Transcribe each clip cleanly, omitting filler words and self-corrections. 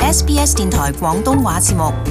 SBS 電台廣東話節目。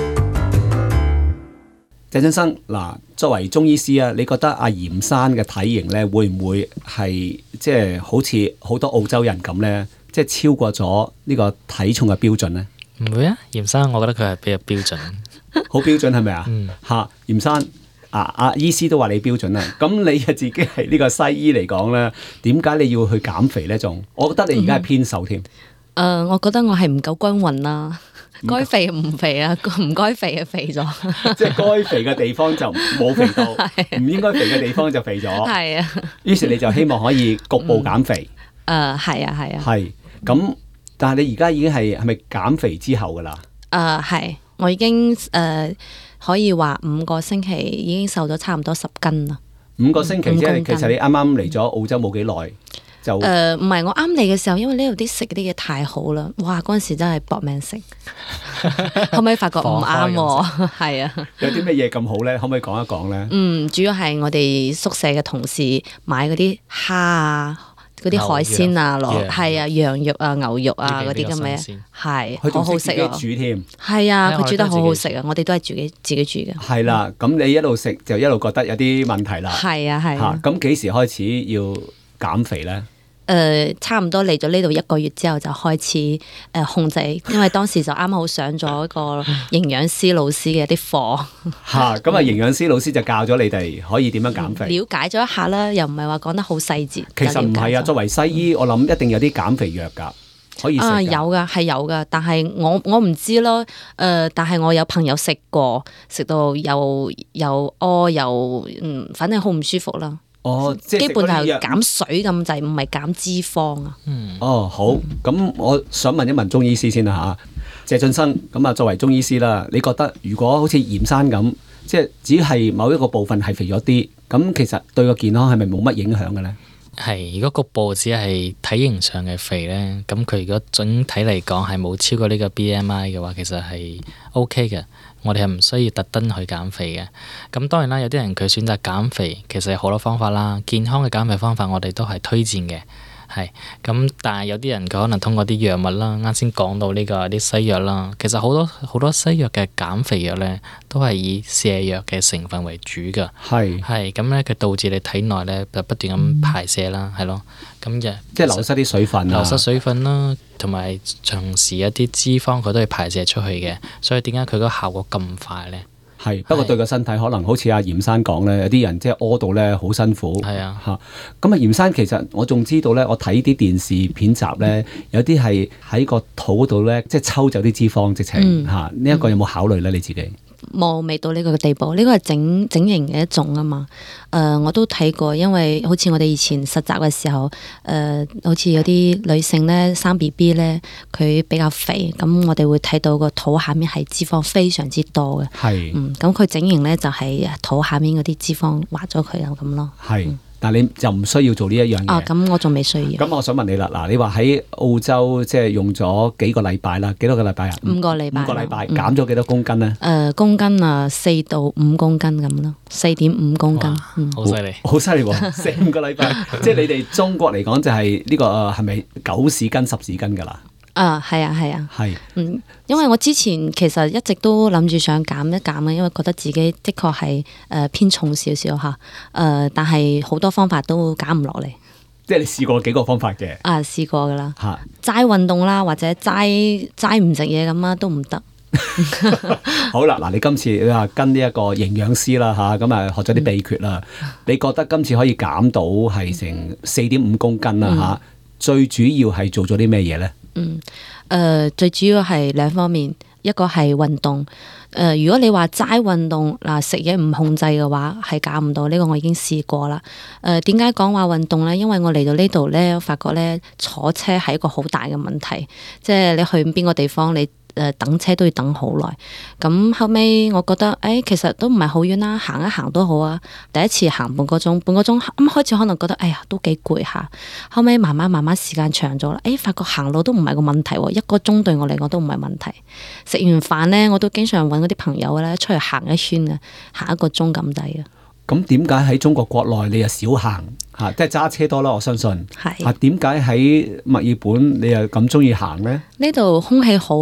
鄭俊生嗱，作為中醫師啊，你覺得阿嚴生嘅體型咧，會唔會係即係好似好多澳洲人咁咧，即係超過咗呢個體重嘅標準咧？ 唔會啊，嚴生，我覺得佢係比較標準， 好標準係咪啊？ 嗯， 嚇，嚴生阿醫師都話你標準啦，咁你自己係呢個西醫嚟講咧，點解你要去減肥咧？仲，我覺得你而家係偏瘦添。 我覺得我係唔夠均勻啦，該肥唔肥啊，唔該肥嘅肥咗， 即係該肥嘅地方就冇肥到，唔應該肥嘅地方就肥咗。 係啊， 於是你就希望可以局部減肥。 係啊，係啊。 係咁，但係你而家已經係咪減肥之後㗎啦？ 係，我已經可以話5個星期已經瘦咗差唔多10斤啦。 5個星期啫， 5公斤其實你啱啱嚟咗澳洲冇幾耐就唔係我啱嚟嘅時候，因為呢度啲食啲嘢太好啦，哇！嗰陣時真係搏命食，後尾發覺唔啱喎，係啊。 有啲咩嘢咁好咧？可唔可以講一講咧？ 主要係我哋宿舍嘅同事買嗰啲蝦啊、嗰啲海鮮啊係啊，羊肉啊、牛肉啊嗰啲咁嘅，係好好食啊！ 自己煮添， 係啊，佢煮得好好食啊！我哋都係自己煮嘅。 係啦，咁你一路食就一路覺得有啲問題啦。 係啊，係啊。 咁幾時開始要減肥咧？ 差唔多嚟咗呢度1個月之後就開始控制，因為當時就啱好上咗一個營養師老師嘅啲課。 咁營養師老師就教咗你哋可以點樣減肥。 了解咗一下啦，又唔係話講得好細節。 其實唔係啊，作為西醫，我諗一定有啲減肥藥㗎，可以食㗎。 有㗎，係有㗎，但係我唔知咯。但係我有朋友食過，食到又屙又反正好唔舒服啦。 即係基本係減水咁滯，唔係減脂肪啊。 好，咁我想問一問中醫師先啦嚇，謝俊生，咁啊作為中醫師啦，你覺得如果好似嚴生咁，即係只係某一個部分係肥咗啲，咁其實對個健康係咪冇乜影響嘅咧？ 係，如果局部只係體型上嘅肥咧，咁佢如果整體嚟講係冇超過呢個 BMI 嘅話，其實係 OK 嘅。我哋係唔需要特登去減肥嘅。咁當然啦，有啲人佢選擇減肥，其實有好多方法啦。健康嘅減肥方法我哋都係推薦嘅。係咁，但係有啲人佢可能通過啲藥物啦，啱先講到呢個啲西藥啦，其實好多西藥嘅減肥藥咧，都係以瀉藥嘅成分為主㗎。係咁咧，佢導致你體內咧就不斷咁排泄啦，係咯，咁即係流失啲水分流失水分啦，同埋同時一啲脂肪佢都係排泄出去嘅，所以點解佢個效果咁快咧？ 係，不過對個身體可能好似阿嚴生講咧，有啲人即係屙到咧好辛苦。係啊，咁啊嚴生其實我仲知道咧，我睇啲電視片集咧，有啲係喺個肚嗰度咧，即係抽走啲脂肪，直情呢一個有冇考慮咧？你自己？ 冇，未到呢個地步，呢個係整形嘅一種啊嘛。我都睇過，因為好似我哋以前實習嘅時候，好似有啲女性咧生 BB 咧，佢比較肥，咁我哋會睇到個肚下面係脂肪非常之多嘅。咁佢整形咧就係肚下面嗰啲脂肪劃咗佢啊咁咯。 但係你就唔需要做呢一樣嘢。 咁我仲未需要。 咁我想問你啦，嗱，你話喺澳洲即係用咗幾個禮拜啦？幾多個禮拜啊？5個禮拜。5個禮拜減咗幾多公斤呢？ 公斤4到5公斤咁咯，4.5公斤。 好犀利， 好犀利喎！4-5個禮拜，即係你哋中國嚟講就係呢個係咪9市斤10市斤㗎啦？ 係啊，因為我之前其實一直都諗住想減一減嘅，因為覺得自己的確係偏重少少嚇，但係好多方法都減唔落嚟。 即係你試過幾個方法嘅？ 試過㗎啦，齋運動啦，或者齋唔食嘢咁啊，都唔得。 好啦，嗱，你今次啊跟呢一個營養師啦嚇，咁啊學咗啲秘訣啦，你覺得今次可以減到係成4.5公斤啦嚇？最主要係做咗啲咩嘢咧？ 最主要係2方面，一個係運動。如果你話齋運動嗱，食嘢唔控制嘅話，係減唔到。呢個我已經試過啦。點解講話運動咧？因為我嚟到呢度咧，我發覺咧坐車係一個好大嘅問題，即係你去邊個地方你。等車都要等好耐，咁後尾我覺得，其實都唔係好遠啦，行一行都好啊。第一次行半個鐘，咁開始可能覺得，都幾攰下。後尾慢慢時間長咗啦，發覺行路都唔係個問題喎，1個鐘對我嚟講都唔係問題。食完飯咧，我都經常揾嗰啲朋友咧出去行一圈嘅，行1個鐘咁滯嘅。 咁點解喺中國國內你又少行嚇？即係揸車多啦，我相信。係。點解喺墨爾本你又咁中意行咧？ 呢度空氣好啊，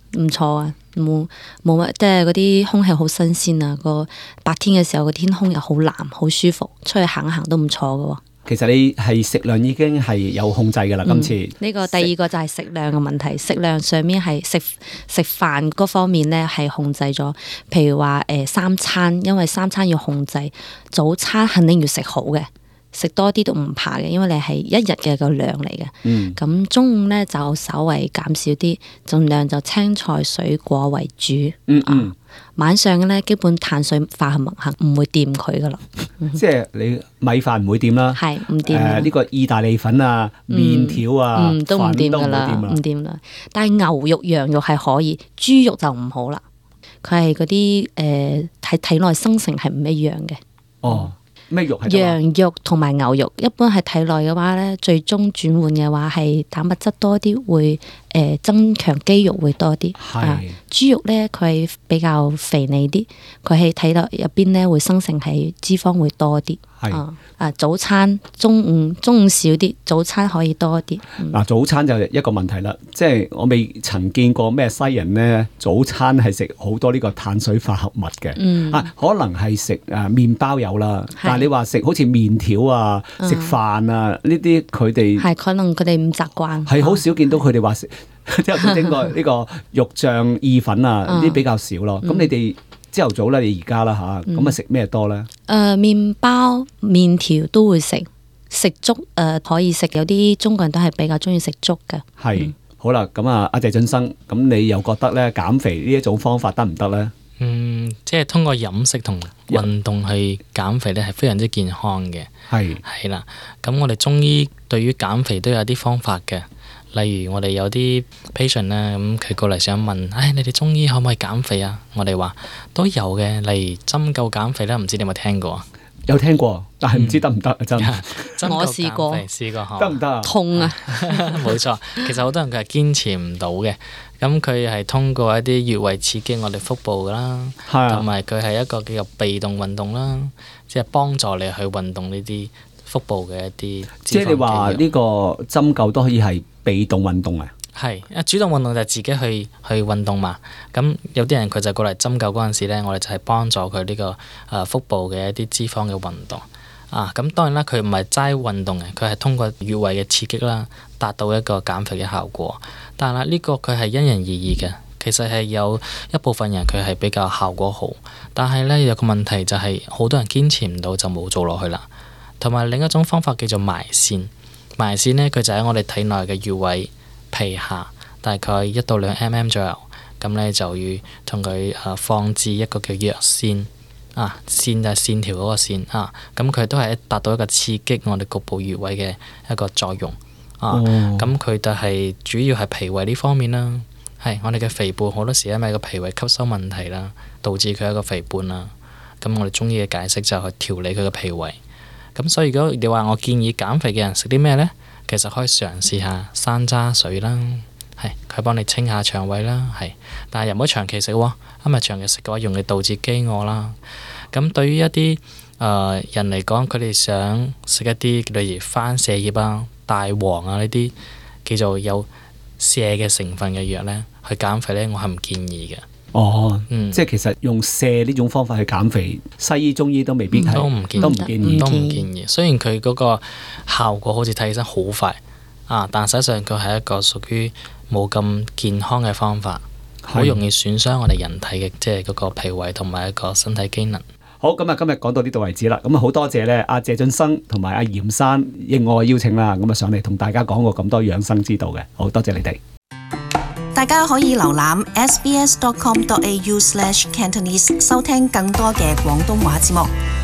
唔錯啊，冇乜，即係嗰啲空氣好新鮮啊，個白天嘅時候個天空又好藍，好舒服，出去行行都唔錯㗎喎。 其實你係食量已經係有控制㗎啦，今次。 呢個第二個就係食量嘅問題，食量上面係食飯嗰方面咧係控制咗。譬如話三餐，因為三餐要控制，早餐肯定要食好嘅，食多啲都唔怕嘅，因為你係一日嘅個量嚟嘅。咁中午咧就稍微減少啲，盡量就青菜水果為主。晚上嘅咧基本碳水化合物係唔會掂佢噶啦。 即係你米飯唔會掂啦， 係唔掂。呢個意大利粉啊、麵條啊， 都唔掂噶啦，唔掂啦。但係牛肉、羊肉係可以，豬肉就唔好啦。佢係嗰啲喺體內生成係唔一樣嘅。 哦。咩肉係？ 羊肉同埋牛肉，一般係體內嘅話咧，最終轉換嘅話係蛋白質多啲，會增強肌肉會多啲。豬肉咧佢係比較肥膩啲，佢喺體內入邊咧會生成係脂肪會多啲。早餐中午少啲，早餐可以多啲。 早餐就一個問題啦，即係我未曾見過咩西人咧早餐係食好多呢個碳水化合物嘅。可能係食麵包有啦，但係你話食好似麵條啊、食飯啊呢啲，佢哋係可能佢哋唔習慣， 係好少見到佢哋話食即係整個呢個肉醬意粉啊，呢啲比較少咯。咁你哋朝頭早咧，你而家啦嚇，咁食咩多咧？ 麵包、麵條都會食粥，可以食。有啲中國人都係比較中意食粥嘅。 係好啦，咁啊，阿謝俊生，咁你又覺得咧減肥呢一種方法得唔得咧？ 即係通過飲食同運動去減肥咧，係非常之健康嘅。係啦，咁我哋中醫對於減肥都有啲方法嘅。例如我哋有啲 patient 咧，咁佢過嚟想問，你哋中醫可唔可以減肥啊？我哋話都有嘅，例如針灸減肥啦，唔知你有冇聽過啊？ 有聽過，但係唔知得唔得啊？真我試過， 得唔得啊？ 痛啊！ 冇錯，其實好多人佢係堅持唔到嘅。咁佢係通過一啲穴位刺激我哋腹部噶啦，同埋佢係一個叫做被動運動啦，即係幫助你去運動呢啲腹部嘅一啲。 即係你話呢個針灸都可以係被動運動啊？ 係，主動運動就係自己去運動嘛。咁有啲人佢就過嚟針灸嗰陣時咧，我哋就係幫助佢呢個腹部嘅一啲脂肪嘅運動。咁當然啦，佢唔係齋運動嘅，佢係通過穴位嘅刺激啦，達到一個減肥嘅效果。但係呢個佢係因人而異嘅，其實係有一部分人佢係比較效果好，但係咧有個問題就係好多人堅持唔到就冇做落去啦。同埋另一種方法叫做埋線，埋線呢，佢就喺我哋體內嘅穴位皮下大概1到2 mm 左右，咁咧就要同佢放置一個叫藥線。線就係線條嗰個線咁佢都係達到一個刺激我哋局部穴位嘅一個作用咁佢就係主要係脾胃呢方面啦。係我哋嘅肥胖好多時因為個脾胃吸收問題啦，導致佢一個肥胖啦。咁我哋中醫嘅解釋就係去調理佢嘅脾胃。咁所以如果你話我建議減肥嘅人食啲咩呢？其實可以嘗試下山楂水啦，係佢幫你清下腸胃啦，係，但係又唔好長期食喎，因為長期食嘅話容易導致飢餓啦。咁對於一啲人嚟講，佢哋想食一啲例如番瀉葉啊、大黃啊呢啲叫做有瀉嘅成分嘅藥呢，去減肥呢，我係唔建議嘅。 即係其實用瀉呢種方法去減肥，西醫中醫都未必係都唔建議。雖然佢嗰個效果好似睇起身好快但實際上佢係一個屬於冇咁健康嘅方法，好容易損傷我哋人體嘅即係嗰個脾胃同埋一個身體機能。 好，咁啊今日講到呢度為止啦。咁啊好多謝咧阿謝俊生同埋阿嚴生應我嘅邀請啦，咁啊上嚟同大家講過咁多養生之道嘅，好多謝你哋。 大家可以瀏覽 sbs.com.au/cantonese 收聽更多嘅廣東話節目。